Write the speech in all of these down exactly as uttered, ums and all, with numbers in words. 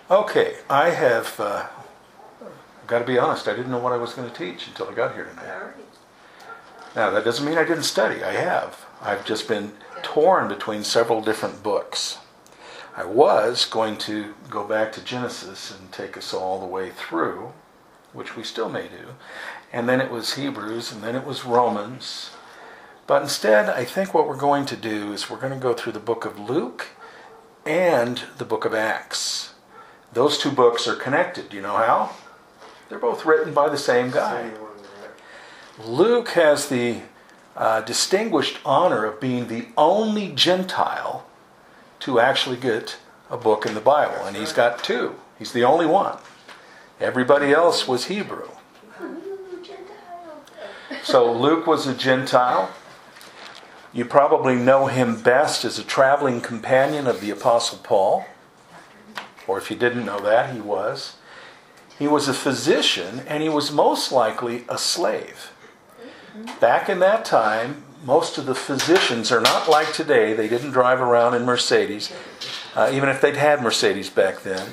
Okay, I have, uh, got to be honest, I didn't know what I was going to teach until I got here tonight. Now, that doesn't mean I didn't study. I have. I've just been torn between several different books. I was going to go back to Genesis and take us all the way through, which we still may do. And then it was Hebrews, and then it was Romans. But instead, I think what we're going to do is we're going to go through the book of Luke and the book of Acts. Those two books are connected. Do you know how? They're both written by the same guy. Luke has the uh, distinguished honor of being the only Gentile to actually get a book in the Bible. And he's got two. He's the only one. Everybody else was Hebrew. So Luke was a Gentile. You probably know him best as a traveling companion of the Apostle Paul. Or if you didn't know that, he was. He was a physician, and he was most likely a slave. Back in that time, most of the physicians are not like today. They didn't drive around in Mercedes, uh, even if they'd had Mercedes back then.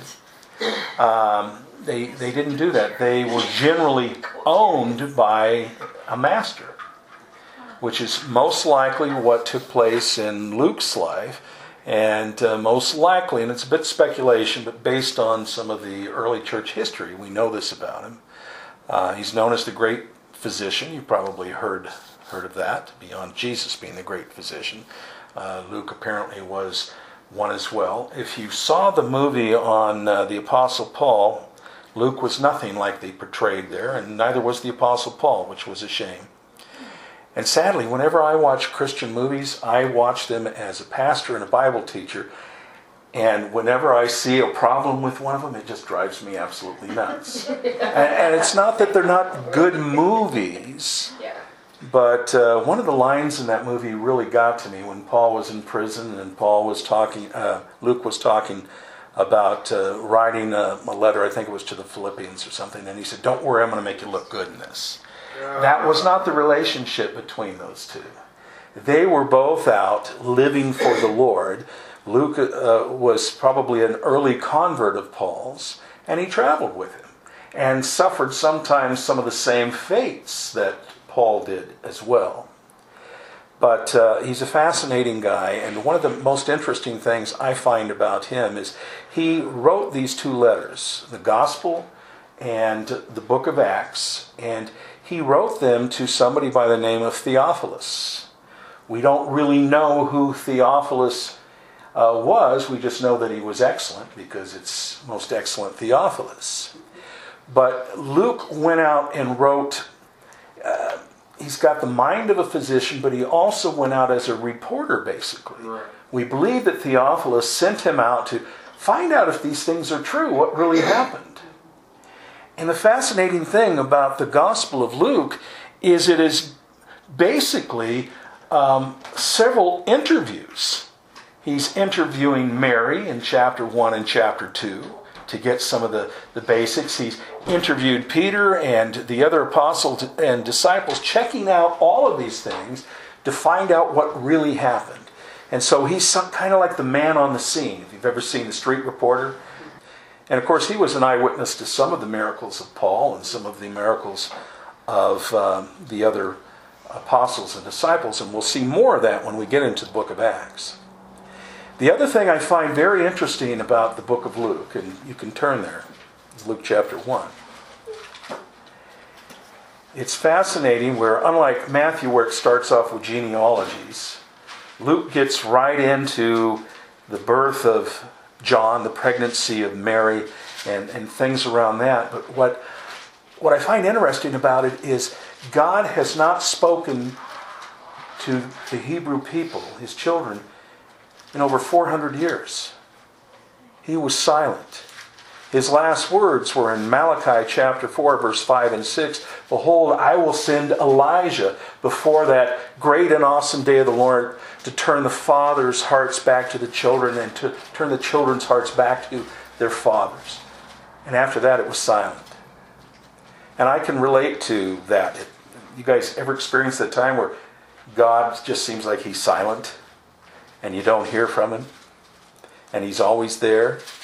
Um, they, they didn't do that. They were generally owned by a master, which is most likely what took place in Luke's life. And uh, most likely, and it's a bit speculation, but based on some of the early church history, we know this about him. Uh, he's known as the great physician. You've probably heard heard of that, beyond Jesus being the great physician. Uh, Luke apparently was one as well. If you saw the movie on uh, the Apostle Paul, Luke was nothing like they portrayed there, and neither was the Apostle Paul, which was a shame. And sadly, whenever I watch Christian movies, I watch them as a pastor and a Bible teacher. And whenever I see a problem with one of them, it just drives me absolutely nuts. and, and it's not that they're not good movies, but uh, one of the lines in that movie really got to me when Paul was in prison and Paul was talking, uh, Luke was talking about uh, writing a, a letter, I think it was to the Philippians or something, and he said, "Don't worry, I'm going to make you look good in this." That was not the relationship between those two. They were both out living for the Lord. Luke uh, was probably an early convert of Paul's, and he traveled with him and suffered sometimes some of the same fates that Paul did as well. But uh, he's a fascinating guy, and one of the most interesting things I find about him is he wrote these two letters, the Gospel and the book of Acts, and he wrote them to somebody by the name of Theophilus. We don't really know who Theophilus uh, was. We just know that he was excellent because it's most excellent Theophilus. But Luke went out and wrote, uh, he's got the mind of a physician, but he also went out as a reporter, basically. Right. We believe that Theophilus sent him out to find out if these things are true, what really happened. And the fascinating thing about the Gospel of Luke is it is basically um, several interviews. He's interviewing Mary in chapter one and chapter two to get some of the, the basics. He's interviewed Peter and the other apostles and disciples, checking out all of these things to find out what really happened. And so he's some, kind of like the man on the scene. If you've ever seen The Street Reporter. And of course, he was an eyewitness to some of the miracles of Paul and some of the miracles of um, the other apostles and disciples. And we'll see more of that when we get into the book of Acts. The other thing I find very interesting about the book of Luke, and you can turn there, Luke chapter one. It's fascinating where, unlike Matthew, where it starts off with genealogies, Luke gets right into the birth of John, the pregnancy of Mary, and, and things around that. But what, what I find interesting about it is God has not spoken to the Hebrew people, his children, in over four hundred years. He was silent. His last words were in Malachi chapter four, verse five and six. "Behold, I will send Elijah before that great and awesome day of the Lord to turn the fathers' hearts back to the children and to turn the children's hearts back to their fathers." And after that, it was silent. And I can relate to that. You guys ever experienced that time where God just seems like he's silent and you don't hear from him and he's always there?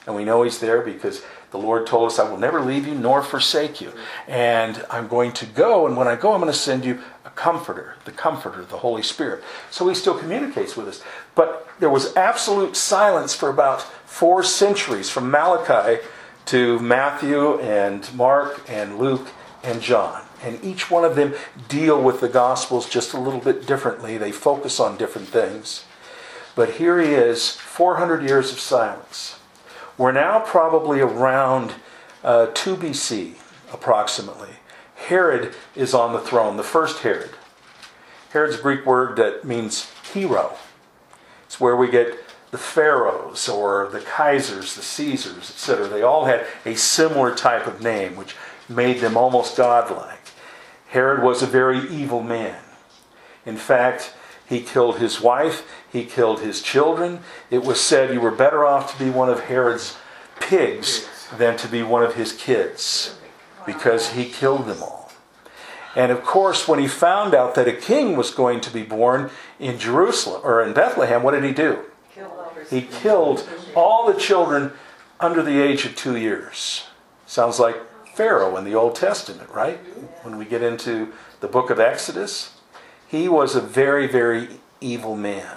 And we know he's there because the Lord told us, I will never leave you nor forsake you. And I'm going to go, and when I go, I'm going to send you a comforter, the comforter, the Holy Spirit. So he still communicates with us. But there was absolute silence for about four centuries, from Malachi to Matthew and Mark and Luke and John. And each one of them deal with the Gospels just a little bit differently. They focus on different things. But here he is, four hundred years of silence. We're now probably around uh, two B C, approximately. Herod is on the throne, the first Herod. Herod's a Greek word that means hero. It's where we get the pharaohs or the Kaisers, the Caesars, et cetera. They all had a similar type of name, which made them almost godlike. Herod was a very evil man. In fact, he killed his wife, he killed his children. It was said you were better off to be one of Herod's pigs than to be one of his kids, because he killed them all. And of course, when he found out that a king was going to be born in Jerusalem, or in Bethlehem, what did he do? He killed all the children under the age of two years. Sounds like Pharaoh in the Old Testament, right? When we get into the book of Exodus, he was a very, very evil man.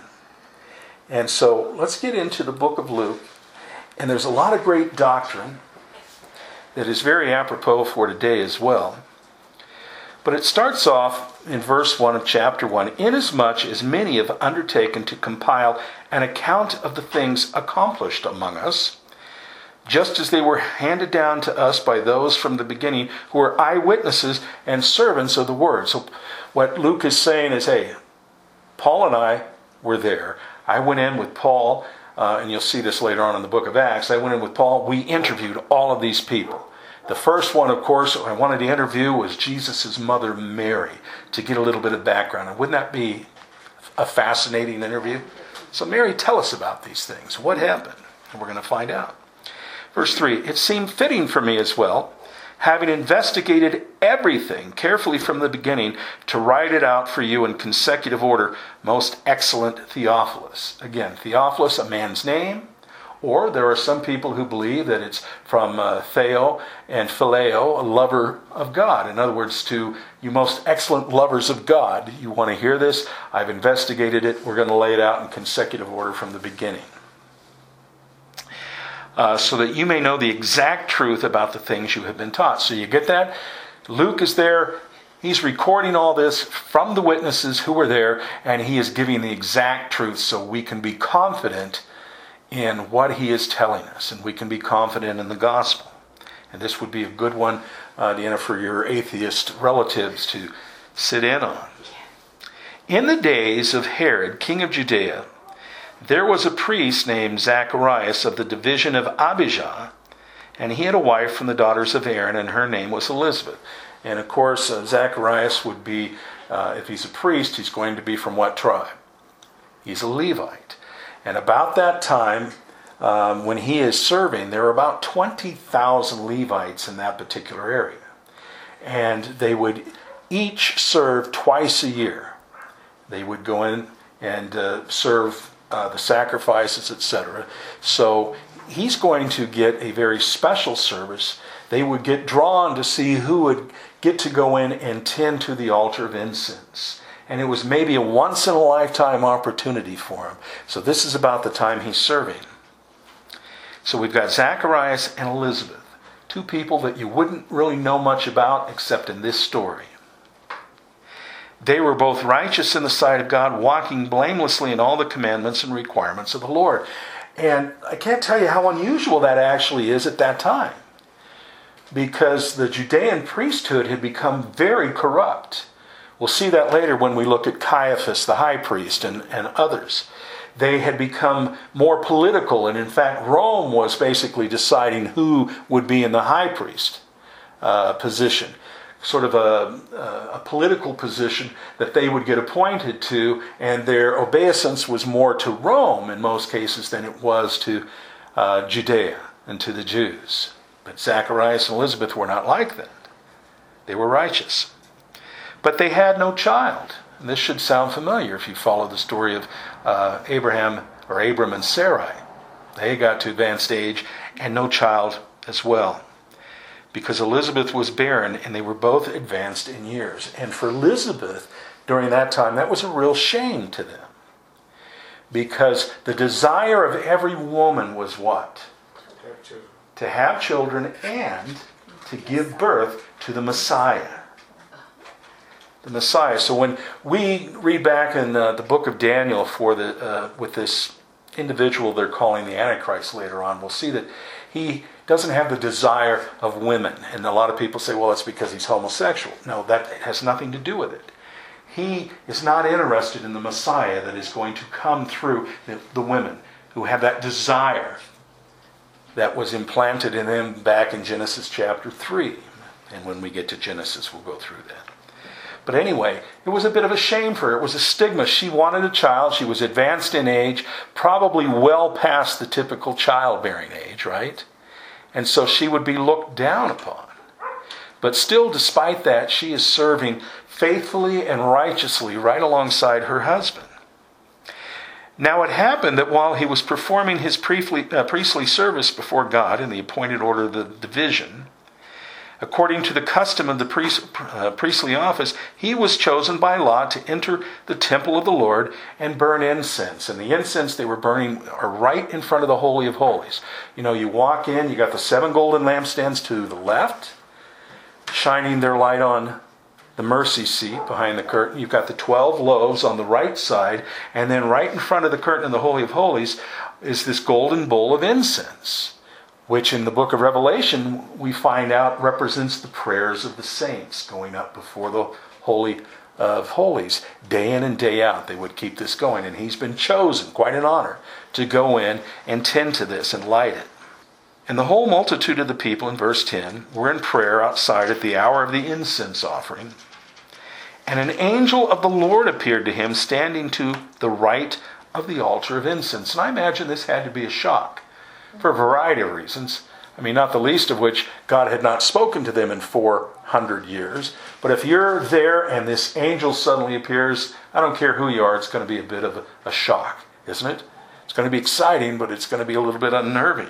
And so let's get into the book of Luke. And there's a lot of great doctrine that is very apropos for today as well. But it starts off in verse one of chapter one. Inasmuch as many have undertaken to compile an account of the things accomplished among us, just as they were handed down to us by those from the beginning who were eyewitnesses and servants of the word. So what Luke is saying is, hey, Paul and I were there. I went in with Paul, uh, and you'll see this later on in the book of Acts. I went in with Paul. We interviewed all of these people. The first one, of course, I wanted to interview was Jesus' mother, Mary, to get a little bit of background. And wouldn't that be a fascinating interview? So Mary, tell us about these things. What happened? And we're going to find out. Verse three, it seemed fitting for me as well, having investigated everything carefully from the beginning, to write it out for you in consecutive order, most excellent Theophilus. Again, Theophilus, a man's name, or there are some people who believe that it's from uh, Theo and Phileo, a lover of God. In other words, to you most excellent lovers of God. You want to hear this? I've investigated it. We're going to lay it out in consecutive order from the beginning. Uh, so that you may know the exact truth about the things you have been taught. So you get that? Luke is there. He's recording all this from the witnesses who were there, and he is giving the exact truth so we can be confident in what he is telling us, and we can be confident in the gospel. And this would be a good one, uh, you know, for your atheist relatives to sit in on. In the days of Herod, king of Judea, there was a priest named Zacharias of the division of Abijah, and he had a wife from the daughters of Aaron, and her name was Elizabeth. And of course, uh, Zacharias would be, uh, if he's a priest, he's going to be from what tribe? He's a Levite. And about that time, um, when he is serving, there are about twenty thousand Levites in that particular area. And they would each serve twice a year. They would go in and uh, serve uh, the sacrifices, et cetera. So he's going to get a very special service. They would get drawn to see who would get to go in and tend to the altar of incense. And it was maybe a once-in-a-lifetime opportunity for him. So this is about the time he's serving. So we've got Zacharias and Elizabeth, two people that you wouldn't really know much about except in this story. They were both righteous in the sight of God, walking blamelessly in all the commandments and requirements of the Lord. And I can't tell you how unusual that actually is at that time, because the Judean priesthood had become very corrupt. We'll see that later when we look at Caiaphas, the high priest, and, and others. They had become more political, and in fact, Rome was basically deciding who would be in the high priest uh, position. Sort of a, a, a political position that they would get appointed to, and their obeisance was more to Rome in most cases than it was to uh, Judea and to the Jews. But Zacharias and Elizabeth were not like that. They were righteous. But they had no child. And this should sound familiar if you follow the story of uh, Abraham or Abram and Sarai. They got to advanced age and no child as well. Because Elizabeth was barren and they were both advanced in years. And for Elizabeth, during that time, that was a real shame to them. Because the desire of every woman was what? To have children and to give birth to the Messiah. The Messiah. So when we read back in uh, the book of Daniel for the uh, with this individual they're calling the Antichrist later on, we'll see that he doesn't have the desire of women. And a lot of people say, well, it's because he's homosexual. No, that has nothing to do with it. He is not interested in the Messiah that is going to come through the, the women who have that desire that was implanted in them back in Genesis chapter three. And when we get to Genesis, we'll go through that. But anyway, it was a bit of a shame for her. It was a stigma. She wanted a child. She was advanced in age, probably well past the typical childbearing age, right? And so she would be looked down upon. But still, despite that, she is serving faithfully and righteously right alongside her husband. Now it happened that while he was performing his priestly, uh, priestly service before God in the appointed order of the division, according to the custom of the priest, uh, priestly office, he was chosen by lot to enter the temple of the Lord and burn incense. And the incense they were burning are right in front of the Holy of Holies. You know, you walk in, you got the seven golden lampstands to the left, shining their light on the mercy seat behind the curtain. You've got the twelve loaves on the right side, and then right in front of the curtain in the Holy of Holies is this golden bowl of incense, which in the book of Revelation we find out represents the prayers of the saints going up before the Holy of Holies. Day in and day out they would keep this going, and he's been chosen, quite an honor, to go in and tend to this and light it. And the whole multitude of the people, in verse ten, were in prayer outside at the hour of the incense offering. And an angel of the Lord appeared to him, standing to the right of the altar of incense. And I imagine this had to be a shock for a variety of reasons. I mean, not the least of which, God had not spoken to them in four hundred years. But if you're there and this angel suddenly appears, I don't care who you are, it's going to be a bit of a, a shock, isn't it? It's going to be exciting, but it's going to be a little bit unnerving.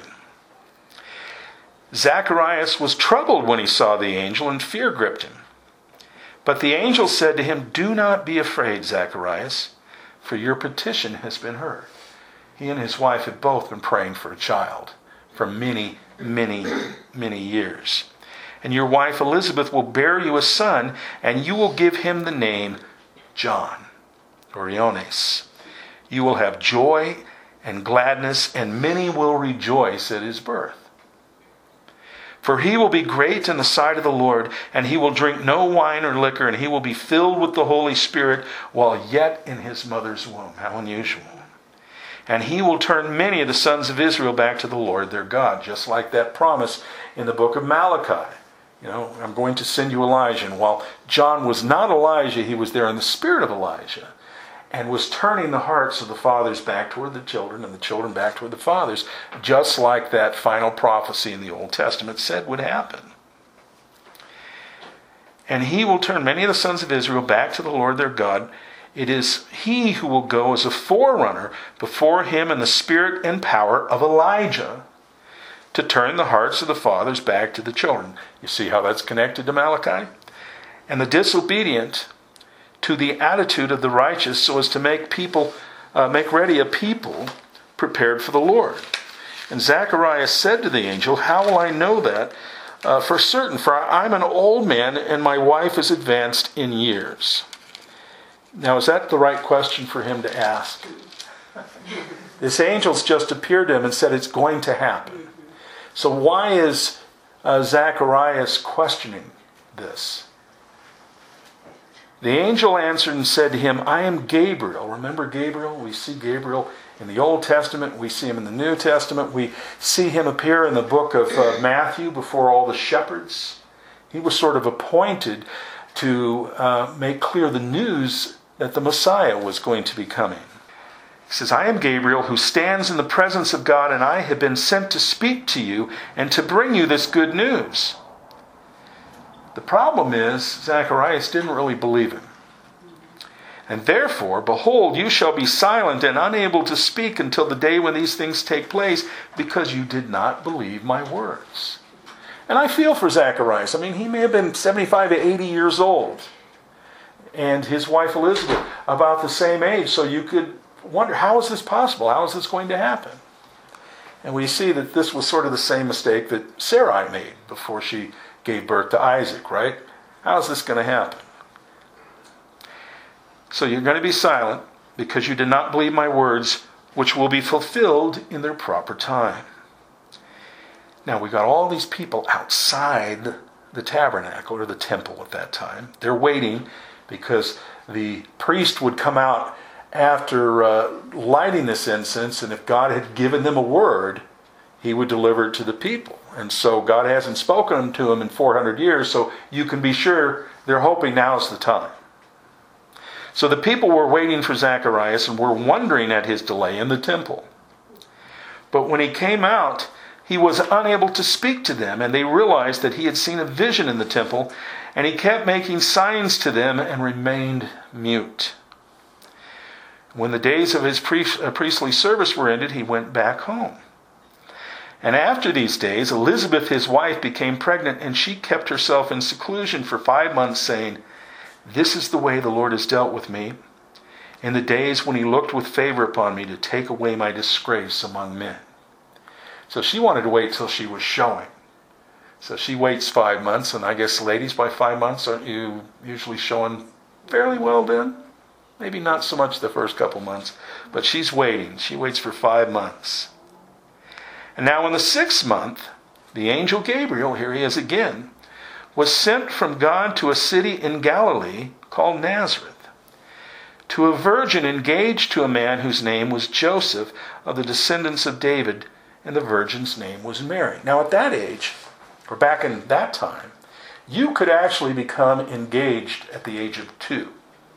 Zacharias was troubled when he saw the angel, and fear gripped him. But the angel said to him, "Do not be afraid, Zacharias, for your petition has been heard." He and his wife had both been praying for a child for many, many, many years. "And your wife Elizabeth will bear you a son, and you will give him the name John," or Ioannes. "You will have joy and gladness, and many will rejoice at his birth. For he will be great in the sight of the Lord, and he will drink no wine or liquor, and he will be filled with the Holy Spirit while yet in his mother's womb." How unusual. "And he will turn many of the sons of Israel back to the Lord their God," just like that promise in the book of Malachi. You know, "I'm going to send you Elijah." And while John was not Elijah, he was there in the spirit of Elijah, and was turning the hearts of the fathers back toward the children and the children back toward the fathers, just like that final prophecy in the Old Testament said would happen. "And he will turn many of the sons of Israel back to the Lord their God. It is he who will go as a forerunner before him in the spirit and power of Elijah, to turn the hearts of the fathers back to the children." You see how that's connected to Malachi? "And the disobedient to the attitude of the righteous, so as to make people uh, make ready a people prepared for the Lord." And Zacharias said to the angel, "How will I know that uh, for certain? For I'm an old man, and my wife is advanced in years." Now, is that the right question for him to ask? This angel's just appeared to him and said it's going to happen. So why is uh, Zacharias questioning this? "The angel answered and said to him, I am Gabriel." Remember Gabriel? We see Gabriel in the Old Testament. We see him in the New Testament. We see him appear in the book of uh, Matthew before all the shepherds. He was sort of appointed to uh, make clear the news that the Messiah was going to be coming. He says, "I am Gabriel, who stands in the presence of God, and I have been sent to speak to you and to bring you this good news." The problem is, Zacharias didn't really believe him. And therefore, behold, you shall be silent and unable to speak until the day when these things take place, because you did not believe my words. And I feel for Zacharias. I mean, he may have been seventy-five to eighty years old. And his wife Elizabeth, about the same age. So you could wonder, how is this possible? How is this going to happen? And we see that this was sort of the same mistake that Sarai made before she gave birth to Isaac, right? How is this going to happen? So you're going to be silent because you did not believe my words, which will be fulfilled in their proper time. Now, we got all these people outside the tabernacle or the temple at that time. They're waiting because the priest would come out after uh, lighting this incense, and if God had given them a word, he would deliver it to the people. And so God hasn't spoken to them in four hundred years, so you can be sure they're hoping now's the time. So the people were waiting for Zacharias and were wondering at his delay in the temple. But when he came out, he was unable to speak to them, and they realized that he had seen a vision in the temple, and he kept making signs to them and remained mute. When the days of his priestly service were ended, he went back home. And after these days, Elizabeth, his wife, became pregnant, and she kept herself in seclusion for five months, saying, "This is the way the Lord has dealt with me in the days when he looked with favor upon me to take away my disgrace among men." So she wanted to wait till she was showing. So she waits five months, and I guess ladies, by five months, aren't you usually showing fairly well then? Maybe not so much the first couple months, but she's waiting. She waits for five months. And now in the sixth month, the angel Gabriel, here he is again, was sent from God to a city in Galilee called Nazareth, to a virgin engaged to a man whose name was Joseph, of the descendants of David, and the virgin's name was Mary. Now at that age, or back in that time, you could actually become engaged at the age of two.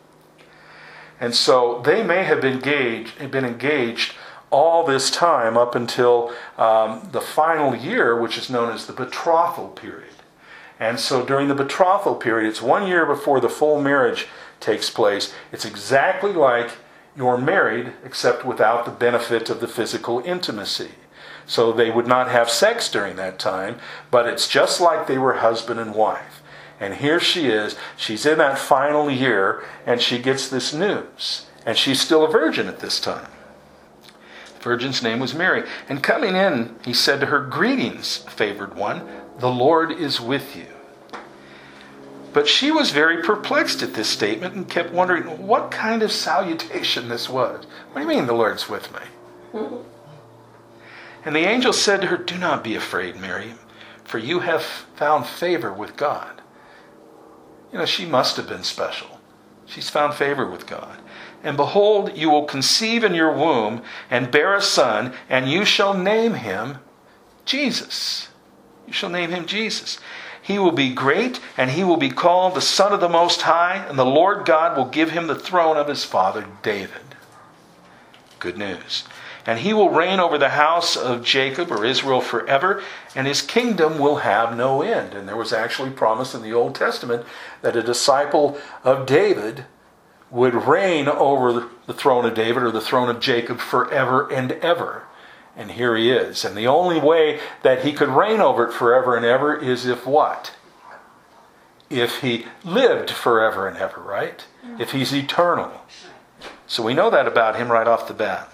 And so they may have been engaged, been engaged all this time up until um, the final year, which is known as the betrothal period. And so during the betrothal period, it's one year before the full marriage takes place. It's exactly like you're married, except without the benefit of the physical intimacy. So they would not have sex during that time, but it's just like they were husband and wife. And here she is, she's in that final year, and she gets this news. And she's still a virgin at this time. The virgin's name was Mary. And coming in, he said to her, "Greetings, favored one, the Lord is with you." But she was very perplexed at this statement and kept wondering what kind of salutation this was. What do you mean, the Lord's with me? And the angel said to her, "Do not be afraid, Mary, for you have found favor with God." You know, she must have been special. She's found favor with God. "And behold, you will conceive in your womb and bear a son, and you shall name him Jesus." You shall name him Jesus. "He will be great, and he will be called the Son of the Most High, and the Lord God will give him the throne of his father David." Good news. "And he will reign over the house of Jacob," or Israel, "forever, and his kingdom will have no end." And there was actually promise in the Old Testament that a disciple of David would reign over the throne of David, or the throne of Jacob, forever and ever. And here he is. And the only way that he could reign over it forever and ever is if what? If he lived forever and ever, right? If he's eternal. So we know that about him right off the bat.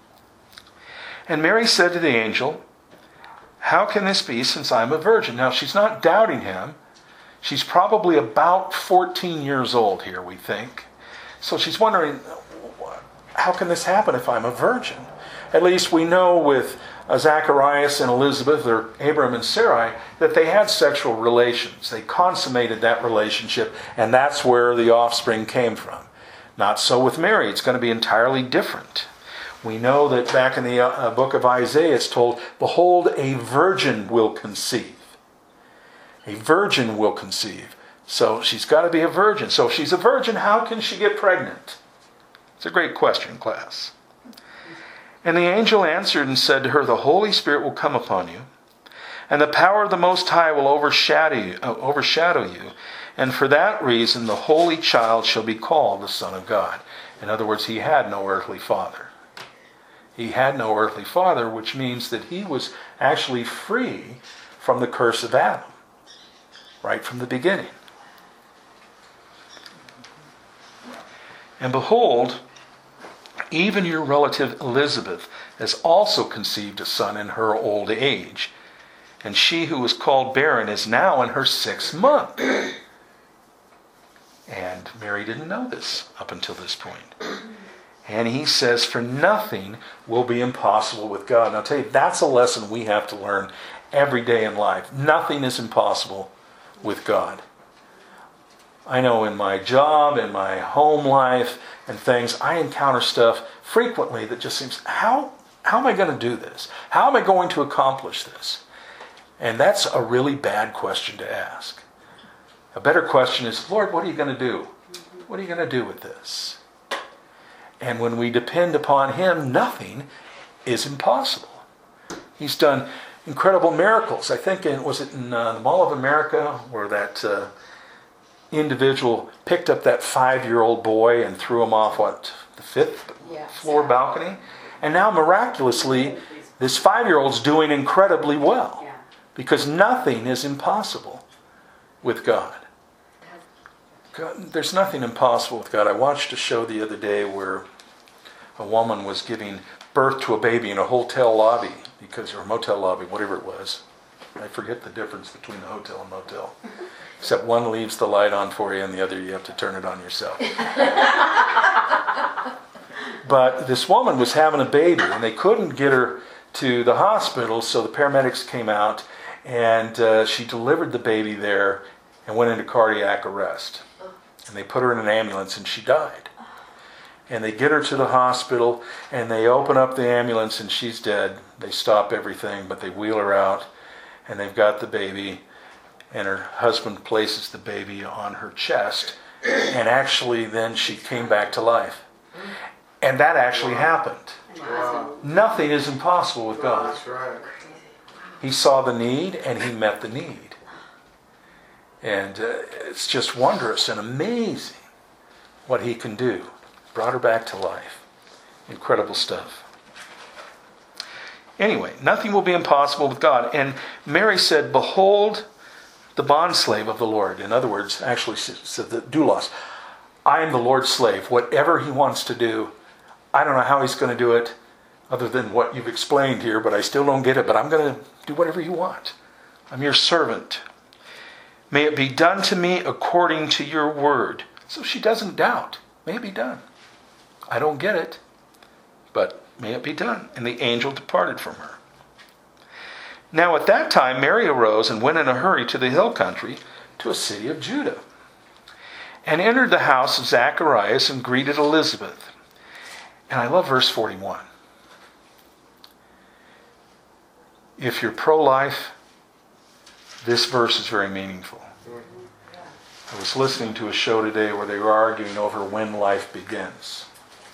And Mary said to the angel, "How can this be, since I'm a virgin?" Now, she's not doubting him. She's probably about fourteen years old here, we think. So she's wondering, how can this happen if I'm a virgin? At least we know with Zacharias and Elizabeth, or Abram and Sarai, that they had sexual relations. They consummated that relationship, and that's where the offspring came from. Not so with Mary. It's going to be entirely different. We know that back in the uh, book of Isaiah, it's told, "Behold, a virgin will conceive." A virgin will conceive. So she's got to be a virgin. So if she's a virgin, how can she get pregnant? It's a great question, class. And the angel answered and said to her, "The Holy Spirit will come upon you, and the power of the Most High will overshadow you, uh, overshadow you. And for that reason, the Holy Child shall be called the Son of God. In other words, he had no earthly father. He had no earthly father, which means that he was actually free from the curse of Adam, right from the beginning. And behold, even your relative Elizabeth has also conceived a son in her old age, and she who was called barren is now in her sixth month. And Mary didn't know this up until this point. And he says, for nothing will be impossible with God. And I'll tell you, that's a lesson we have to learn every day in life. Nothing is impossible with God. I know in my job, in my home life and things, I encounter stuff frequently that just seems, how, how am I going to do this? How am I going to accomplish this? And that's a really bad question to ask. A better question is, Lord, what are you going to do? What are you going to do with this? And when we depend upon him, nothing is impossible. He's done incredible miracles. I think, in, was it in uh, the Mall of America, where that uh, individual picked up that five-year-old boy and threw him off, what, the fifth yes. floor balcony? And now, miraculously, this five-year-old's doing incredibly well. Yeah. Because nothing is impossible with God. God. There's nothing impossible with God. I watched a show the other day where a woman was giving birth to a baby in a hotel lobby, because or a motel lobby, whatever it was. I forget the difference between a hotel and motel. Except one leaves the light on for you and the other you have to turn it on yourself. But this woman was having a baby and they couldn't get her to the hospital, so the paramedics came out and uh, she delivered the baby there and went into cardiac arrest. And they put her in an ambulance and she died. And they get her to the hospital and they open up the ambulance and she's dead. They stop everything, but they wheel her out and they've got the baby, and her husband places the baby on her chest, and actually then she came back to life. And that actually happened. Wow. Nothing is impossible with God. That's right. He saw the need and he met the need. And uh, it's just wondrous and amazing what he can do. Brought her back to life. Incredible stuff. Anyway, nothing will be impossible with God. And Mary said, behold the bondslave of the Lord. In other words, actually said the doulos. I am the Lord's slave. Whatever he wants to do, I don't know how he's going to do it other than what you've explained here, but I still don't get it. But I'm going to do whatever you want. I'm your servant. May it be done to me according to your word. So she doesn't doubt. May it be done. I don't get it, but may it be done. And the angel departed from her. Now at that time Mary arose and went in a hurry to the hill country, to a city of Judah, and entered the house of Zacharias and greeted Elizabeth. And I love verse forty-one. If you're pro-life, this verse is very meaningful. I was listening to a show today where they were arguing over when life begins.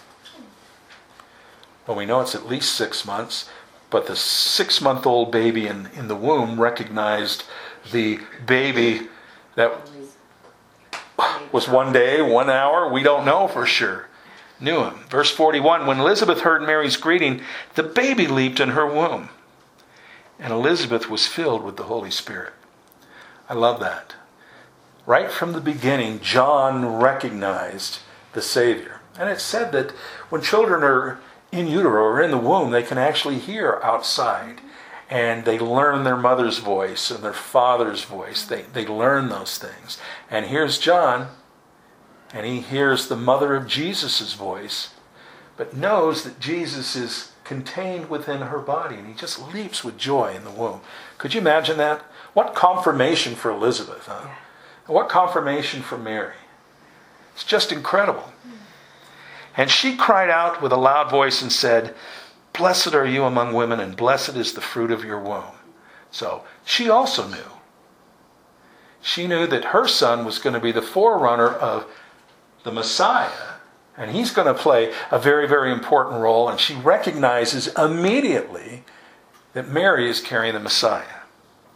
Well, we know it's at least six months, but the six-month-old baby in, in the womb recognized the baby that was one day, one hour, we don't know for sure, knew him. Verse forty-one, when Elizabeth heard Mary's greeting, the baby leaped in her womb, and Elizabeth was filled with the Holy Spirit. I love that. Right from the beginning, John recognized the Savior. And it's said that when children are in utero or in the womb, they can actually hear outside. And they learn their mother's voice and their father's voice. They, they learn those things. And here's John, and he hears the mother of Jesus' voice, but knows that Jesus is contained within her body. And he just leaps with joy in the womb. Could you imagine that? What confirmation for Elizabeth, huh? Yeah. What confirmation for Mary. It's just incredible. And she cried out with a loud voice and said, blessed are you among women, and blessed is the fruit of your womb. So she also knew. She knew that her son was going to be the forerunner of the Messiah, and he's going to play a very, very important role, and she recognizes immediately that Mary is carrying the Messiah.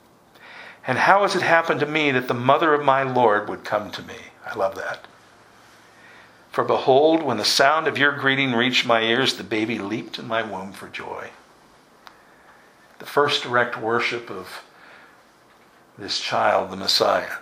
And how has it happened to me that the mother of my Lord would come to me? I love that. For behold, when the sound of your greeting reached my ears, the baby leaped in my womb for joy. The first direct worship of this child, the Messiah.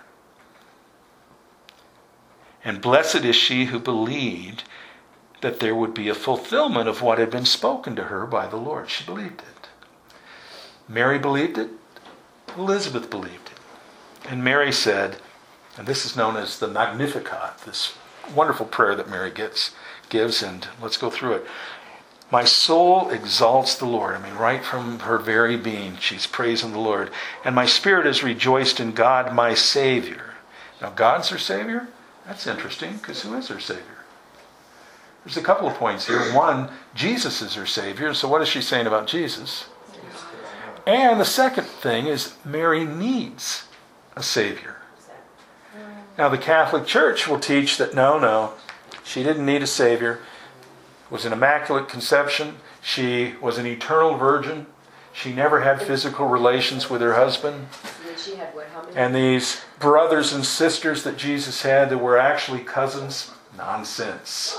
And blessed is she who believed that there would be a fulfillment of what had been spoken to her by the Lord. She believed it. Mary believed it. Elizabeth believed it. And Mary said, and this is known as the Magnificat, this wonderful prayer that Mary gets, gives, and let's go through it. My soul exalts the Lord. I mean, right from her very being, she's praising the Lord. And my spirit is rejoiced in God, my Savior. Now, God's her Savior? That's interesting, because who is her Savior? There's a couple of points here. One, Jesus is her Savior. So what is she saying about Jesus? And the second thing is Mary needs a Savior. Now, the Catholic Church will teach that no, no, she didn't need a Savior. It was an immaculate conception. She was an eternal virgin. She never had physical relations with her husband. And she had what, how many? And these brothers and sisters that Jesus had that were actually cousins, nonsense.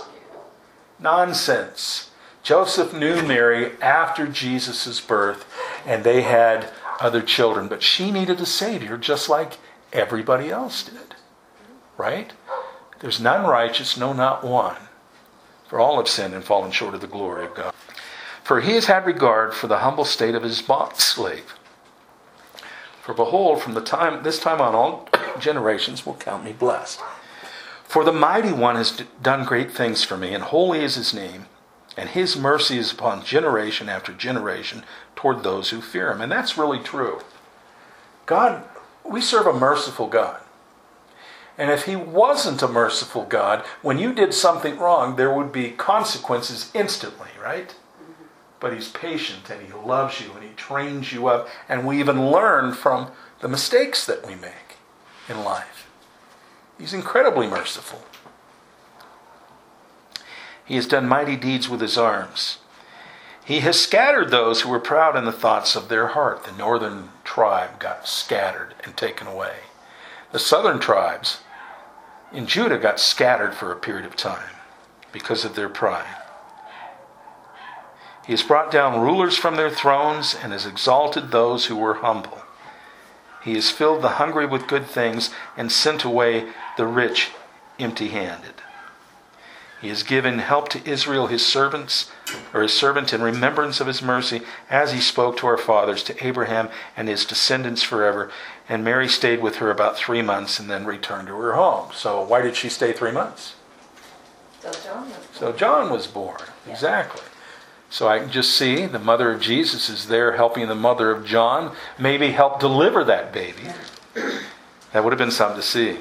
Nonsense. Joseph knew Mary after Jesus' birth, and they had other children. But she needed a Savior just like everybody else did. Right? There's none righteous, no, not one. For all have sinned and fallen short of the glory of God. For he has had regard for the humble state of his bond slave. For behold, from the time this time on, all generations will count me blessed. For the mighty one has done great things for me, and holy is his name, and his mercy is upon generation after generation toward those who fear him. And that's really true. God, we serve a merciful God. And if he wasn't a merciful God, when you did something wrong, there would be consequences instantly, right? Mm-hmm. But he's patient, and he loves you, and he trains you up, and we even learn from the mistakes that we make in life. He's incredibly merciful. He has done mighty deeds with his arms. He has scattered those who were proud in the thoughts of their heart. The northern tribe got scattered and taken away. The southern tribes in Judah got scattered for a period of time because of their pride. He has brought down rulers from their thrones and has exalted those who were humble. He has filled the hungry with good things and sent away the rich empty-handed. He has given help to Israel, his servants, or his servant, in remembrance of his mercy, as he spoke to our fathers, to Abraham and his descendants forever. And Mary stayed with her about three months and then returned to her home. So why did she stay three months? So John was born. So John was born. Yeah. Exactly. So I can just see the mother of Jesus is there helping the mother of John maybe help deliver that baby. That would have been something to see.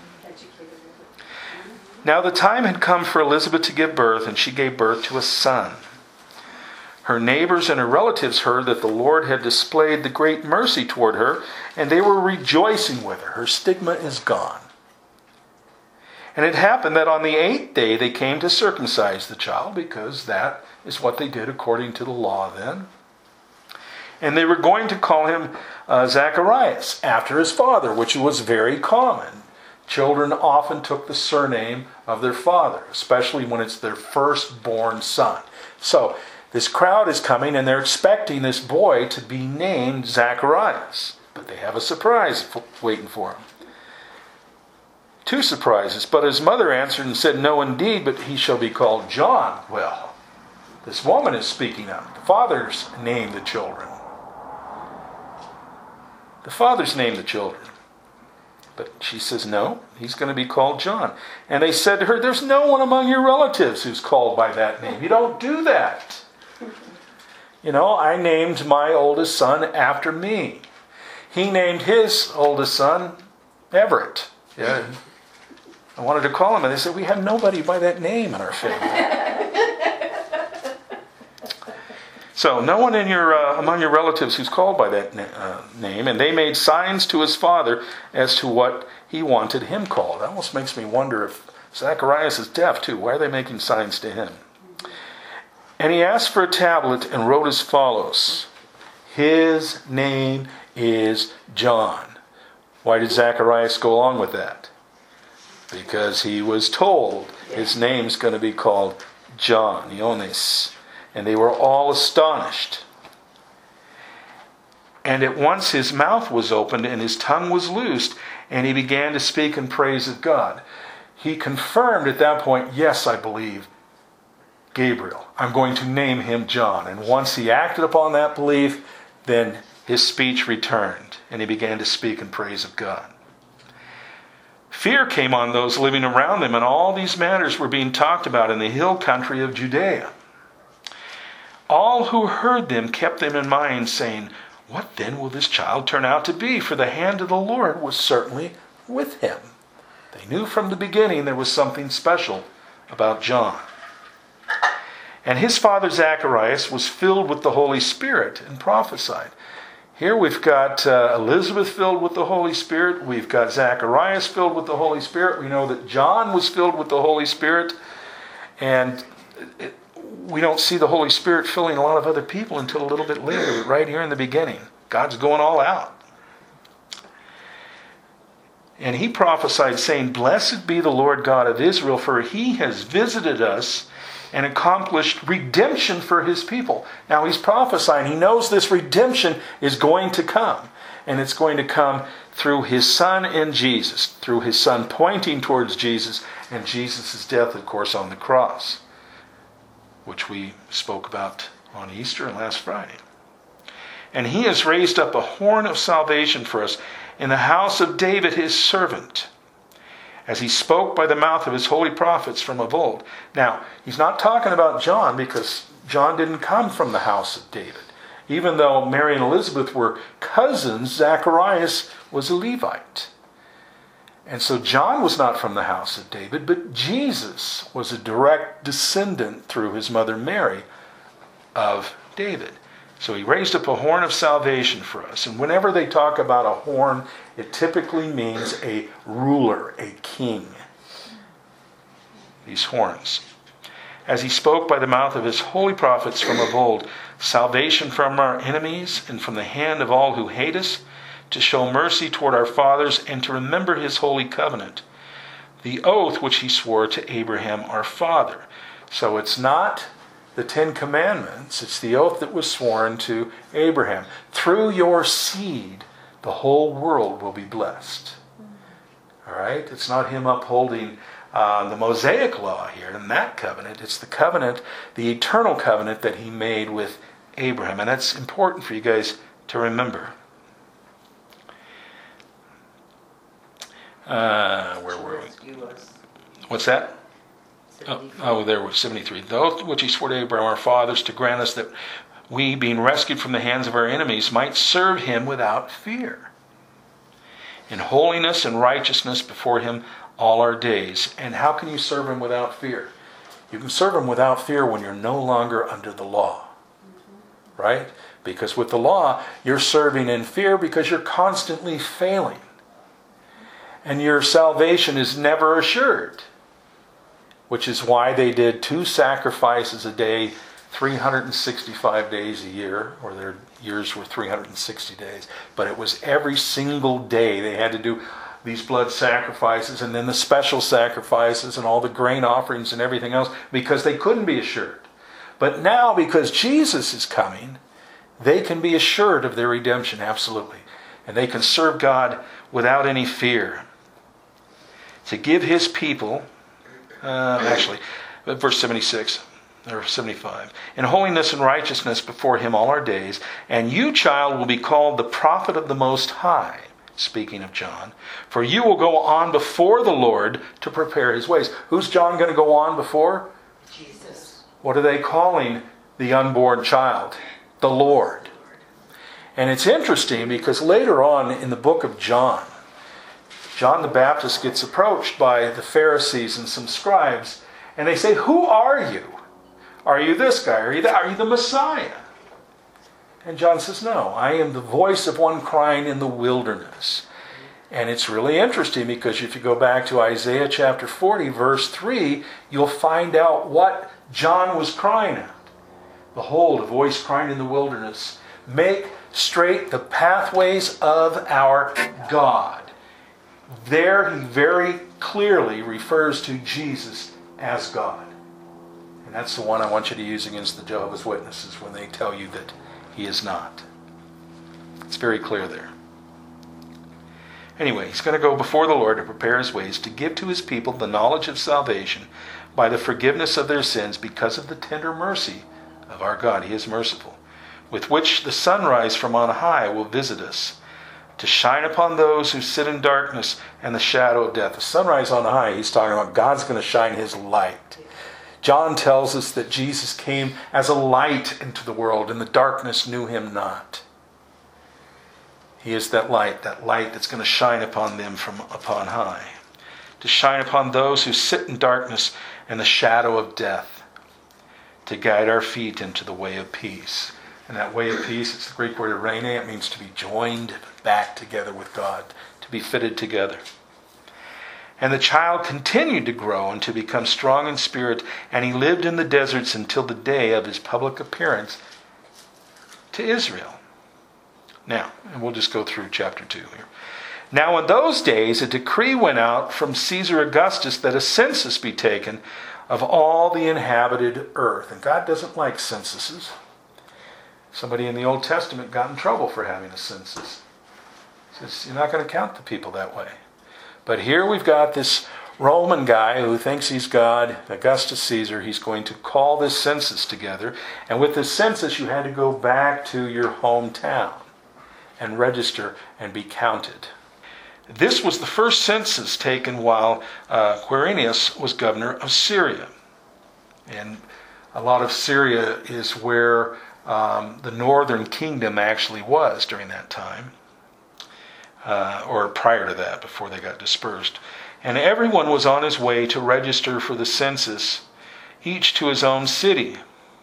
Now the time had come for Elizabeth to give birth, and she gave birth to a son. Her neighbors and her relatives heard that the Lord had displayed the great mercy toward her, and they were rejoicing with her. Her stigma is gone. And it happened that on the eighth day they came to circumcise the child, because that is what they did according to the law then. And they were going to call him uh, Zacharias, after his father, which was very common. Children often took the surname of their father, especially when it's their firstborn son. So this crowd is coming, and they're expecting this boy to be named Zacharias. But they have a surprise waiting for him. Two surprises. But his mother answered and said, no, indeed, but he shall be called John. Well, this woman is speaking up. The fathers named the children. The fathers named the children. But she says, no, he's going to be called John. And they said to her, there's no one among your relatives who's called by that name. You don't do that. You know, I named my oldest son after me. He named his oldest son Everett. Yeah. I wanted to call him, and they said, we have nobody by that name in our family. So, no one in your uh, among your relatives who's called by that na- uh, name, and they made signs to his father as to what he wanted him called. That almost makes me wonder if Zacharias is deaf too. Why are they making signs to him? And he asked for a tablet and wrote as follows: his name is John. Why did Zacharias go along with that? Because he was told his name's going to be called John, Ioannis. And they were all astonished. And at once his mouth was opened and his tongue was loosed, and he began to speak in praise of God. He confirmed at that point, yes, I believe Gabriel. I'm going to name him John. And once he acted upon that belief, then his speech returned, and he began to speak in praise of God. Fear came on those living around them, and all these matters were being talked about in the hill country of Judea. All who heard them kept them in mind, saying, what then will this child turn out to be? For the hand of the Lord was certainly with him. They knew from the beginning there was something special about John. And his father Zacharias was filled with the Holy Spirit and prophesied. Here we've got uh, Elizabeth filled with the Holy Spirit. We've got Zacharias filled with the Holy Spirit. We know that John was filled with the Holy Spirit. And it, we don't see the Holy Spirit filling a lot of other people until a little bit later, right here in the beginning. God's going all out. And he prophesied, saying, blessed be the Lord God of Israel, for he has visited us and accomplished redemption for his people. Now he's prophesying. He knows this redemption is going to come. And it's going to come through his Son in Jesus. Through his Son pointing towards Jesus. And Jesus' death, of course, on the cross. Which we spoke about on Easter and last Friday. And he has raised up a horn of salvation for us in the house of David his servant, as he spoke by the mouth of his holy prophets from of old. Now, he's not talking about John, because John didn't come from the house of David. Even though Mary and Elizabeth were cousins, Zacharias was a Levite. And so John was not from the house of David, but Jesus was a direct descendant through his mother Mary of David. So he raised up a horn of salvation for us. And whenever they talk about a horn, it typically means a ruler, a king. These horns. As he spoke by the mouth of his holy prophets from of old, salvation from our enemies and from the hand of all who hate us, to show mercy toward our fathers and to remember his holy covenant, the oath which he swore to Abraham our father. So it's not the Ten Commandments, it's the oath that was sworn to Abraham. Through your seed, the whole world will be blessed. All right? It's not him upholding uh, the Mosaic law here in that covenant. It's the covenant, the eternal covenant that he made with Abraham. And that's important for you guys to remember. Uh, where were we? What's that? Oh, oh, there was seventy-three. The oath which he swore to Abraham our fathers to grant us that we, being rescued from the hands of our enemies, might serve him without fear, in holiness and righteousness before him all our days. And how can you serve him without fear? You can serve him without fear when you're no longer under the law. Right? Because with the law, you're serving in fear because you're constantly failing. And your salvation is never assured. Which is why they did two sacrifices a day, three hundred sixty-five days a year, or their years were three hundred sixty days. But it was every single day they had to do these blood sacrifices, and then the special sacrifices and all the grain offerings and everything else, because they couldn't be assured. But now, because Jesus is coming, they can be assured of their redemption, absolutely. And they can serve God without any fear. To give his people, uh, actually, verse seventy-six, or seventy-five, in holiness and righteousness before him all our days, and you, child, will be called the prophet of the Most High, speaking of John, for you will go on before the Lord to prepare his ways. Who's John going to go on before? Jesus. What are they calling the unborn child? The Lord. And it's interesting because later on in the book of John, John the Baptist gets approached by the Pharisees and some scribes, and they say, who are you? Are you this guy? Are you that? Are you the Messiah? And John says, no, I am the voice of one crying in the wilderness. And it's really interesting because if you go back to Isaiah chapter forty, verse three, you'll find out what John was crying out. Behold, a voice crying in the wilderness, make straight the pathways of our God. there he very clearly refers to Jesus as God. And that's the one I want you to use against the Jehovah's Witnesses when they tell you that he is not. It's very clear there. Anyway, he's going to go before the Lord to prepare his ways, to give to his people the knowledge of salvation by the forgiveness of their sins because of the tender mercy of our God. He is merciful, with which the sunrise from on high will visit us, to shine upon those who sit in darkness and the shadow of death. The sunrise on high, he's talking about God's going to shine his light. John tells us that Jesus came as a light into the world, and the darkness knew him not. He is that light, that light that's going to shine upon them from upon high, to shine upon those who sit in darkness and the shadow of death, to guide our feet into the way of peace. And that way of peace, it's the Greek word eirene. It means to be joined back together with God, to be fitted together. And the child continued to grow and to become strong in spirit, and he lived in the deserts until the day of his public appearance to Israel. Now, and we'll just go through chapter two here. Now in those days a decree went out from Caesar Augustus that a census be taken of all the inhabited earth. And God doesn't like censuses. Somebody in the Old Testament got in trouble for having a census. He says, you're not going to count the people that way. But here we've got this Roman guy who thinks he's God, Augustus Caesar. He's going to call this census together. And with this census, you had to go back to your hometown and register and be counted. This was the first census taken while uh, Quirinius was governor of Syria. And a lot of Syria is where um, the northern kingdom actually was during that time. Uh, or prior to that, before they got dispersed. And everyone was on his way to register for the census, each to his own city.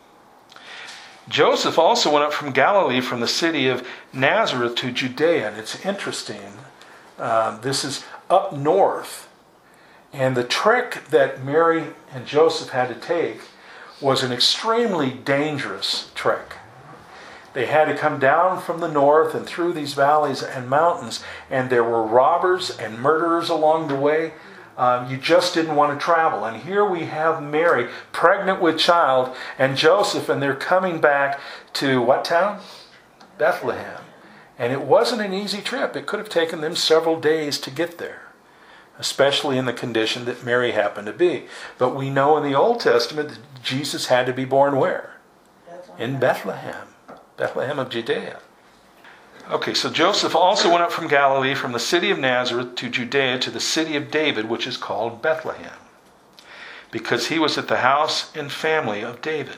Joseph also went up from Galilee, from the city of Nazareth to Judea. And it's interesting. Uh, this is up north. And the trek that Mary and Joseph had to take was an extremely dangerous trek. They had to come down from the north and through these valleys and mountains, and there were robbers and murderers along the way. Um, you just didn't want to travel. And here we have Mary, pregnant with child, and Joseph, and they're coming back to what town? Bethlehem. And it wasn't an easy trip. It could have taken them several days to get there, especially in the condition that Mary happened to be. But we know in the Old Testament that Jesus had to be born where? In Bethlehem. Bethlehem of Judea. Okay, so Joseph also went up from Galilee, from the city of Nazareth to Judea, to the city of David, which is called Bethlehem, because he was at the house and family of David,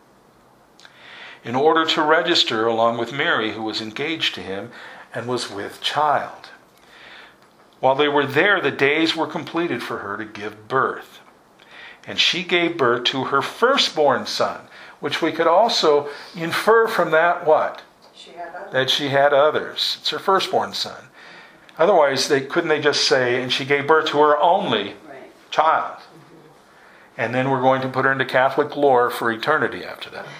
in order to register along with Mary, who was engaged to him and was with child. While they were there, the days were completed for her to give birth. And she gave birth to her firstborn son, which we could also infer from that what? She had others. That she had others. It's her firstborn son. Otherwise, they couldn't they just say, and she gave birth to her only Right. child. Mm-hmm. And then we're going to put her into Catholic lore for eternity after that.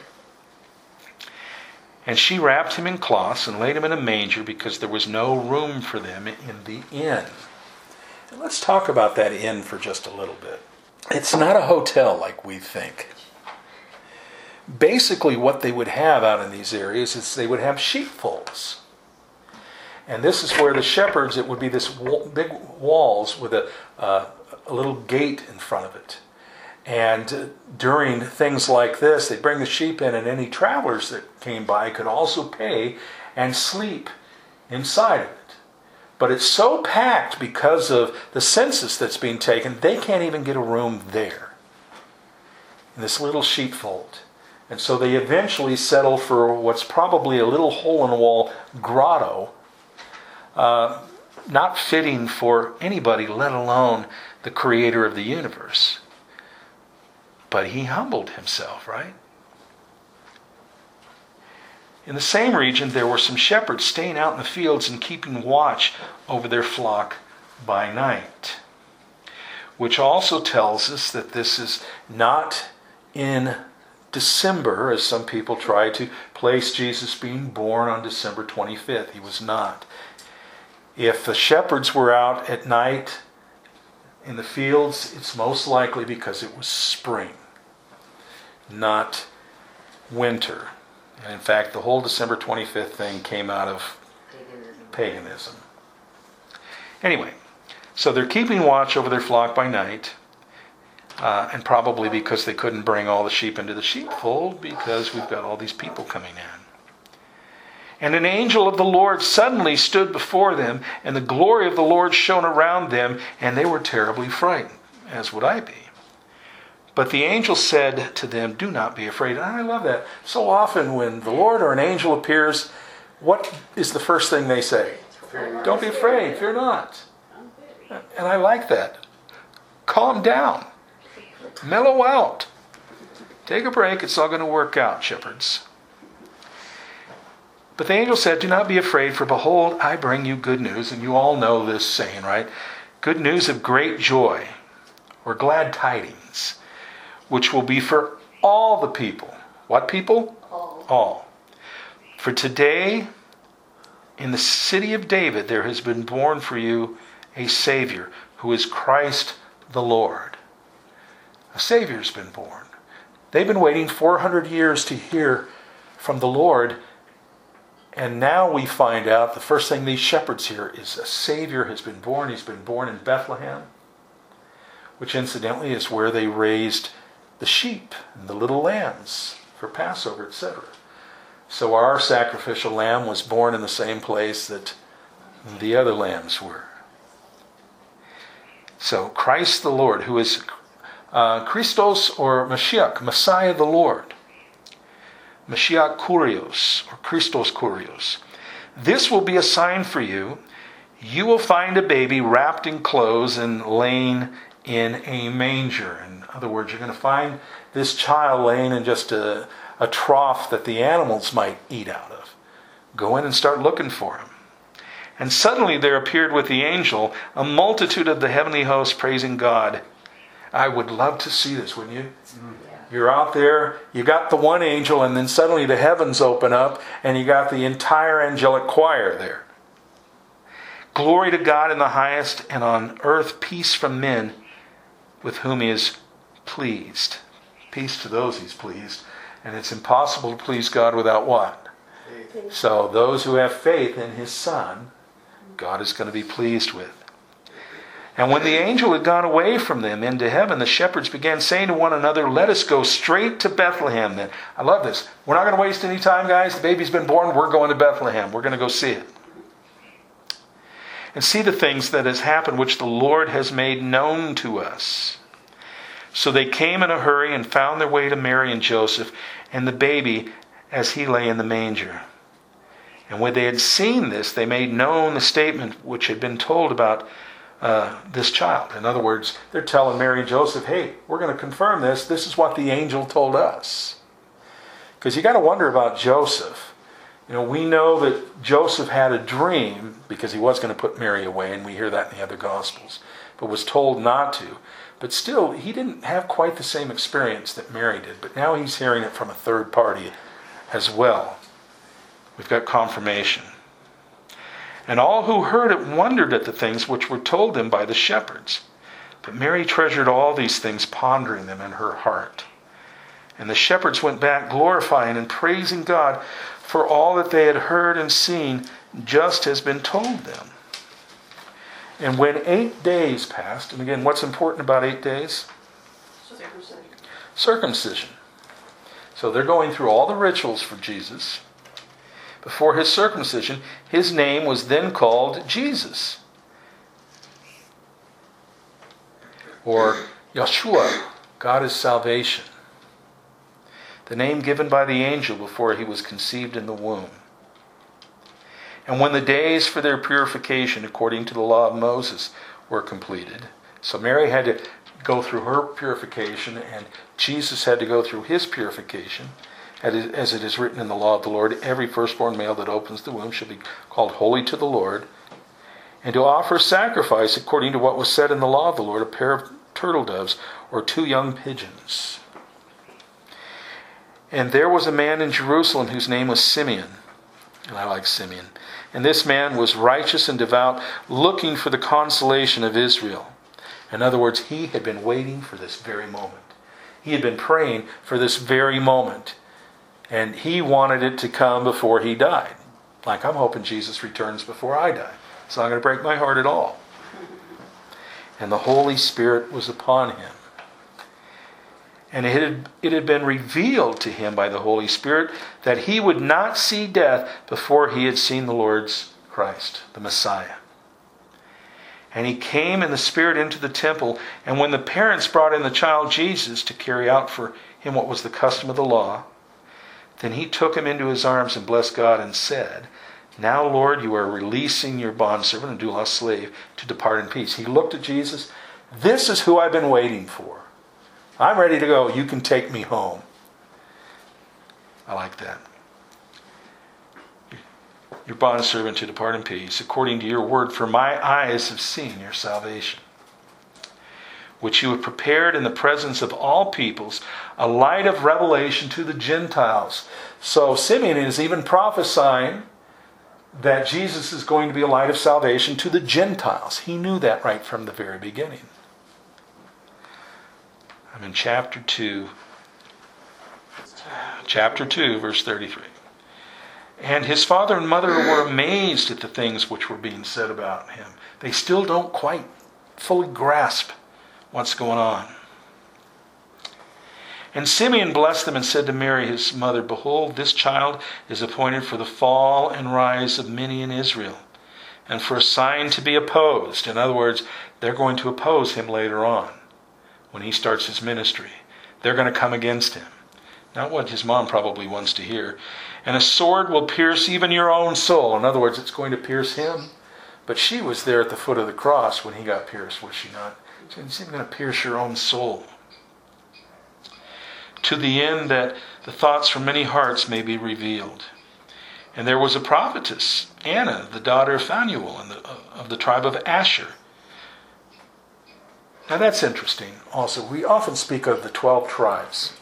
And she wrapped him in cloths and laid him in a manger, because there was no room for them in the inn. And let's talk about that inn for just a little bit. It's not a hotel like we think. Basically, what they would have out in these areas is they would have sheepfolds. And this is where the shepherds, it would be this wall, big walls with a, uh, a little gate in front of it. And uh, during things like this, they'd bring the sheep in, and any travelers that came by could also pay and sleep inside of it. But it's so packed because of the census that's being taken, they can't even get a room there, in this little sheepfold. And so they eventually settle for what's probably a little hole-in-the-wall grotto, uh, not fitting for anybody, let alone the creator of the universe. But he humbled himself, right? In the same region, there were some shepherds staying out in the fields and keeping watch over their flock by night, which also tells us that this is not in December, as some people try to place Jesus being born on December twenty-fifth. He was not. If the shepherds were out at night in the fields, it's most likely because it was spring, not winter. And in fact, the whole December twenty-fifth thing came out of Paganism. paganism. Anyway, so they're keeping watch over their flock by night, uh, and probably because they couldn't bring all the sheep into the sheepfold because we've got all these people coming in. And an angel of the Lord suddenly stood before them, and the glory of the Lord shone around them, and they were terribly frightened, as would I be. But the angel said to them, "Do not be afraid." And I love that. So often when the Lord or an angel appears, what is the first thing they say? Don't be afraid, fear not. And I like that. Calm down. Mellow out. Take a break, it's all going to work out, shepherds. But the angel said, "Do not be afraid, for behold, I bring you good news." And you all know this saying, right? Good news of great joy, or glad tidings, which will be for all the people. What people? All. All. For today, in the city of David, there has been born for you a Savior, who is Christ the Lord. A Savior's been born. They've been waiting four hundred years to hear from the Lord. And now we find out the first thing these shepherds hear is a Savior has been born. He's been born in Bethlehem, which incidentally is where they raised the sheep and the little lambs for Passover, et cetera. So our sacrificial lamb was born in the same place that the other lambs were. So Christ the Lord, who is uh, Christos or Mashiach, Messiah the Lord. Mashiach Kurios, or Christos Kurios. This will be a sign for you. You will find a baby wrapped in clothes and laying in a manger. In other words, you're going to find this child laying in just a, a trough that the animals might eat out of. Go in and start looking for him. And suddenly there appeared with the angel a multitude of the heavenly hosts praising God. I would love to see this, wouldn't you? Mm. You're out there, you got the one angel, and then suddenly the heavens open up, and you got the entire angelic choir there. Glory to God in the highest, and on earth peace from men with whom he is pleased. Peace to those he's pleased. And it's impossible to please God without what? Faith. So those who have faith in his Son, God is going to be pleased with. And when the angel had gone away from them into heaven, the shepherds began saying to one another, "Let us go straight to Bethlehem then." I love this. We're not going to waste any time, guys. The baby's been born. We're going to Bethlehem. We're going to go see it. And see the things that has happened, which the Lord has made known to us. So they came in a hurry and found their way to Mary and Joseph and the baby as he lay in the manger. And when they had seen this, they made known the statement which had been told about Uh, this child. In other words, they're telling Mary and Joseph, "Hey, we're going to confirm this. This is what the angel told us." Because you got to wonder about Joseph. You know, we know that Joseph had a dream because he was going to put Mary away, and we hear that in the other Gospels, but was told not to. But still, he didn't have quite the same experience that Mary did. But now he's hearing it from a third party as well. We've got confirmation. And all who heard it wondered at the things which were told them by the shepherds. But Mary treasured all these things, pondering them in her heart. And the shepherds went back, glorifying and praising God for all that they had heard and seen, just as been told them. And when eight days passed, and again, what's important about eight days? Circumcision. Circumcision. So they're going through all the rituals for Jesus. Before his circumcision, his name was then called Jesus, or Yeshua, God is salvation. The name given by the angel before he was conceived in the womb. And when the days for their purification, according to the law of Moses, were completed, so Mary had to go through her purification, and Jesus had to go through his purification. As it is written in the law of the Lord, every firstborn male that opens the womb shall be called holy to the Lord. And to offer sacrifice according to what was said in the law of the Lord, a pair of turtle doves or two young pigeons. And there was a man in Jerusalem whose name was Simeon. And I like Simeon. And this man was righteous and devout, looking for the consolation of Israel. In other words, he had been waiting for this very moment. He had been praying for this very moment. And he wanted it to come before he died. Like, I'm hoping Jesus returns before I die. It's not going to break my heart at all. And the Holy Spirit was upon him. And it had, it had been revealed to him by the Holy Spirit that he would not see death before he had seen the Lord's Christ, the Messiah. And he came in the Spirit into the temple, and when the parents brought in the child Jesus to carry out for him what was the custom of the law, then he took him into his arms and blessed God and said, "Now, Lord, you are releasing your bondservant and doulos slave to depart in peace." He looked at Jesus. This is who I've been waiting for. I'm ready to go. You can take me home. I like that. Your bondservant to depart in peace, according to your word, for my eyes have seen your salvation, which you have prepared in the presence of all peoples, a light of revelation to the Gentiles. So Simeon is even prophesying that Jesus is going to be a light of salvation to the Gentiles. He knew that right from the very beginning. I'm in chapter two. Chapter two, verse thirty-three. And his father and mother were amazed at the things which were being said about him. They still don't quite fully grasp what's going on. And Simeon blessed them and said to Mary, his mother, "Behold, this child is appointed for the fall and rise of many in Israel, and for a sign to be opposed." In other words, they're going to oppose him later on when he starts his ministry. They're going to come against him. Not what his mom probably wants to hear. "And a sword will pierce even your own soul." In other words, it's going to pierce him. But she was there at the foot of the cross when he got pierced, was she not? It's even going to pierce your own soul. "To the end that the thoughts from many hearts may be revealed. And there was a prophetess, Anna, the daughter of Phanuel, and the, of the tribe of Asher." Now that's interesting. Also, we often speak of the twelve tribes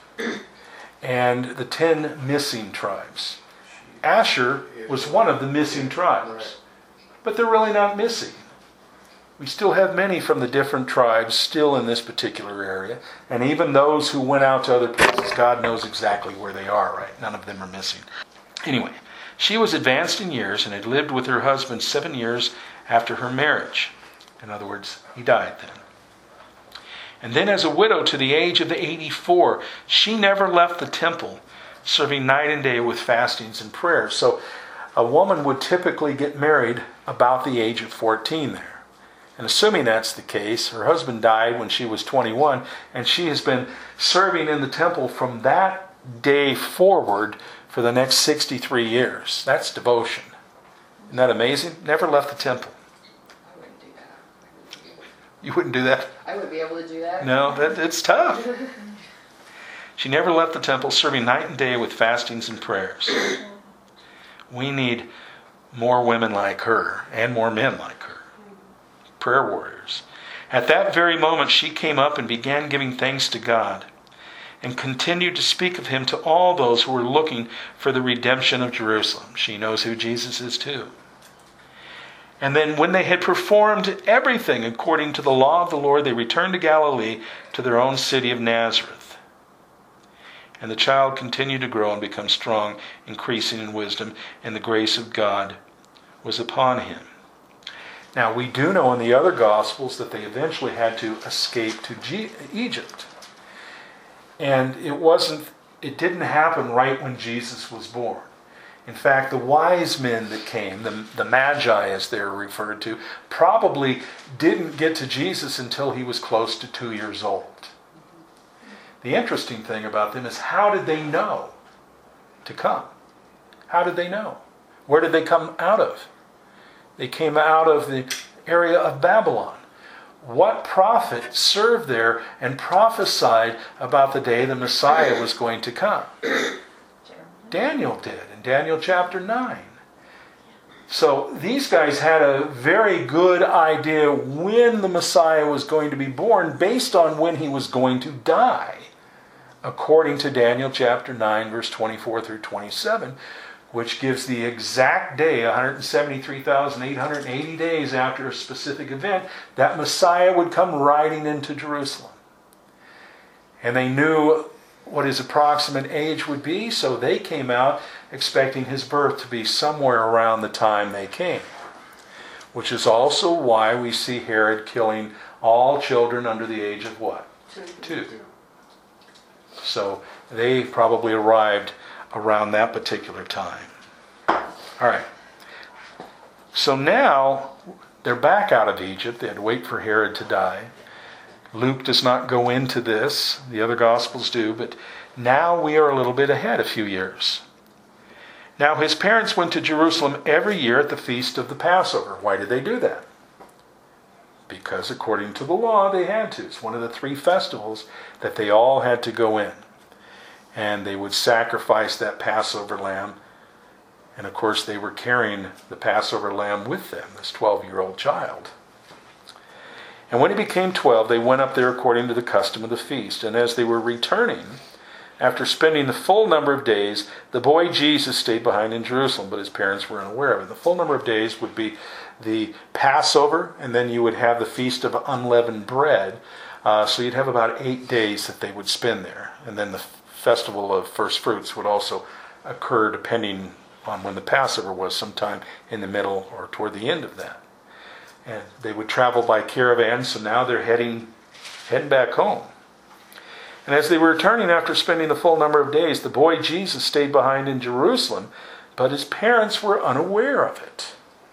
and the ten missing tribes. Asher was one of the missing tribes, but they're really not missing. We still have many from the different tribes still in this particular area, and even those who went out to other places, God knows exactly where they are, right? None of them are missing. Anyway, she was advanced in years and had lived with her husband seven years after her marriage. In other words, he died then. And then as a widow to the age of eighty-four, she never left the temple, serving night and day with fastings and prayers. So a woman would typically get married about the age of fourteen there. And assuming that's the case, her husband died when she was twenty-one, and she has been serving in the temple from that day forward for the next sixty-three years. That's devotion. Isn't that amazing? Never left the temple. I wouldn't do that. You wouldn't do that? I wouldn't be able to do that. No, that, it's tough. She never left the temple, serving night and day with fastings and prayers. We need more women like her and more men like her. Prayer warriors. At that very moment, she came up and began giving thanks to God and continued to speak of him to all those who were looking for the redemption of Jerusalem. She knows who Jesus is too. And then when they had performed everything according to the law of the Lord, they returned to Galilee, to their own city of Nazareth. And the child continued to grow and become strong, increasing in wisdom, and the grace of God was upon him. Now, we do know in the other Gospels that they eventually had to escape to G- Egypt. And it wasn't, it didn't happen right when Jesus was born. In fact, the wise men that came, the, the Magi as they're referred to, probably didn't get to Jesus until he was close to two years old. The interesting thing about them is, how did they know to come? How did they know? Where did they come out of? They came out of the area of Babylon. What prophet served there and prophesied about the day the Messiah was going to come? Daniel did, in Daniel chapter nine. So these guys had a very good idea when the Messiah was going to be born based on when he was going to die. According to Daniel chapter nine, verse twenty-four through twenty-seven, which gives the exact day, one hundred seventy-three thousand eight hundred eighty days after a specific event, that Messiah would come riding into Jerusalem. And they knew what his approximate age would be, so they came out expecting his birth to be somewhere around the time they came. Which is also why we see Herod killing all children under the age of what? Two. So they probably arrived around that particular time. All right. So now they're back out of Egypt. They had to wait for Herod to die. Luke does not go into this. The other Gospels do. But now we are a little bit ahead, a few years. Now his parents went to Jerusalem every year at the feast of the Passover. Why did they do that? Because according to the law, they had to. It's one of the three festivals that they all had to go in. And they would sacrifice that Passover lamb. And of course, they were carrying the Passover lamb with them, this twelve-year-old child. And when he became twelve, they went up there according to the custom of the feast. And as they were returning, after spending the full number of days, the boy Jesus stayed behind in Jerusalem, but his parents were unaware of it. The full number of days would be the Passover, and then you would have the Feast of Unleavened Bread. Uh, so you'd have about eight days that they would spend there. And then the Festival of First Fruits would also occur depending on when the Passover was, sometime in the middle or toward the end of that. And they would travel by caravan, so now they're heading, heading back home. And as they were returning after spending the full number of days, the boy Jesus stayed behind in Jerusalem, but his parents were unaware of it.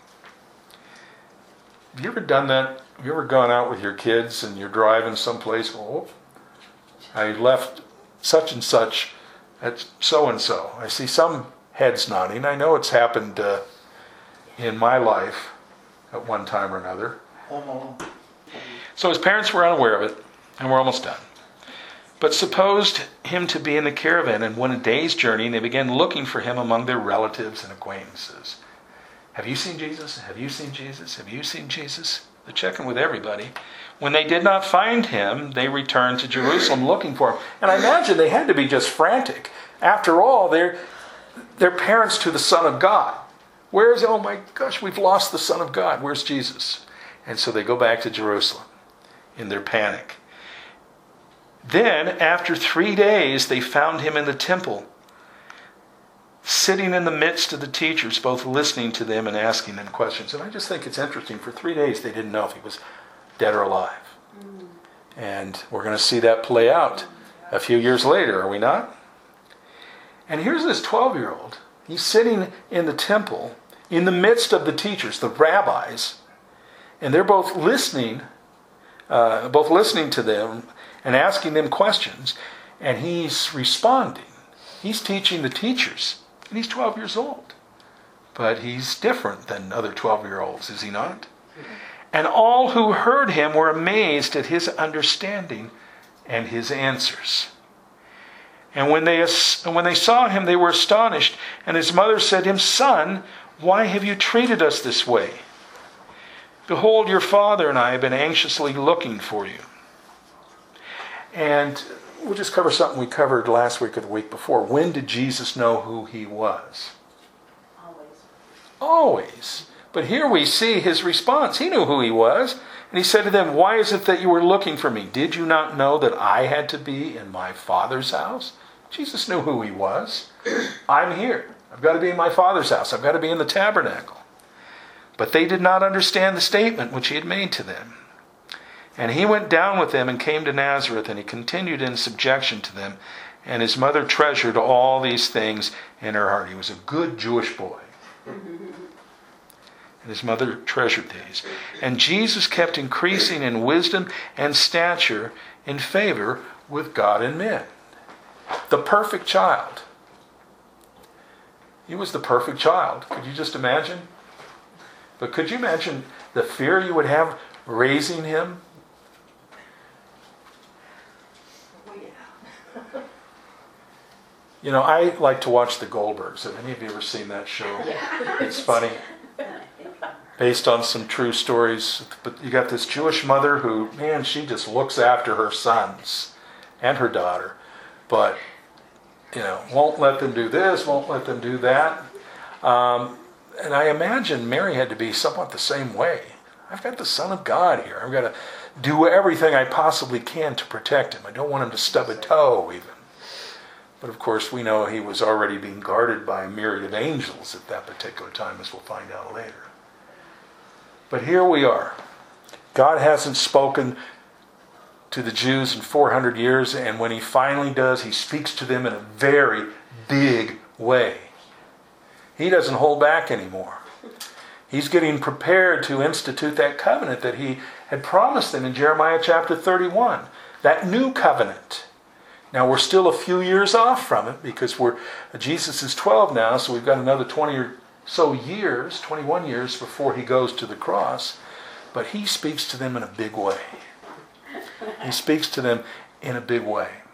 Have you ever done that? Have you ever gone out with your kids and you're driving someplace? Oh, I left such and such at so-and-so. I see some heads nodding. I know it's happened uh, in my life at one time or another. So his parents were unaware of it, and we're almost done. But supposed him to be in the caravan and went a day's journey, and they began looking for him among their relatives and acquaintances. Have you seen Jesus? Have you seen Jesus? Have you seen Jesus? They're checking with everybody. When they did not find him, they returned to Jerusalem looking for him. And I imagine they had to be just frantic. After all, they're, they're parents to the Son of God. Where is, oh my gosh, we've lost the Son of God. Where's Jesus? And so they go back to Jerusalem in their panic. Then, after three days, they found him in the temple, sitting in the midst of the teachers, both listening to them and asking them questions. And I just think it's interesting. For three days, they didn't know if he was dead or alive. Mm. And we're going to see that play out a few years later, are we not? And here's this twelve-year-old. He's sitting in the temple in the midst of the teachers, the rabbis, and they're both listening, uh, both listening to them and asking them questions, and he's responding. He's teaching the teachers, and he's twelve years old. But he's different than other twelve-year-olds, is he not? And all who heard him were amazed at his understanding and his answers. And when they, when they saw him, they were astonished. And his mother said to him, "Son, why have you treated us this way? Behold, your father and I have been anxiously looking for you." And we'll just cover something we covered last week or the week before. When did Jesus know who he was? Always. Always. But here we see his response. He knew who he was. And he said to them, "Why is it that you were looking for me? Did you not know that I had to be in my Father's house?" Jesus knew who he was. I'm here. I've got to be in my Father's house. I've got to be in the tabernacle. But they did not understand the statement which he had made to them. And he went down with them and came to Nazareth, and he continued in subjection to them. And his mother treasured all these things in her heart. He was a good Jewish boy. And his mother treasured these. And Jesus kept increasing in wisdom and stature in favor with God and men. The perfect child. He was the perfect child. Could you just imagine? But could you imagine the fear you would have raising him? You know, I like to watch the Goldbergs. Have any of you ever seen that show? Yeah. It's funny. Based on some true stories. But you got this Jewish mother who, man, she just looks after her sons and her daughter. But, you know, won't let them do this, won't let them do that. Um, and I imagine Mary had to be somewhat the same way. I've got the Son of God here. I've got to do everything I possibly can to protect him. I don't want him to stub a toe even. But of course, we know he was already being guarded by a myriad of angels at that particular time, as we'll find out later. But here we are. God hasn't spoken to the Jews in four hundred years, and when he finally does, he speaks to them in a very big way. He doesn't hold back anymore. He's getting prepared to institute that covenant that he had promised them in Jeremiah chapter thirty-one. That new covenant. Now we're still a few years off from it because we're Jesus is twelve now, so we've got another twenty or so years, twenty-one years before he goes to the cross. But he speaks to them in a big way. He speaks to them in a big way.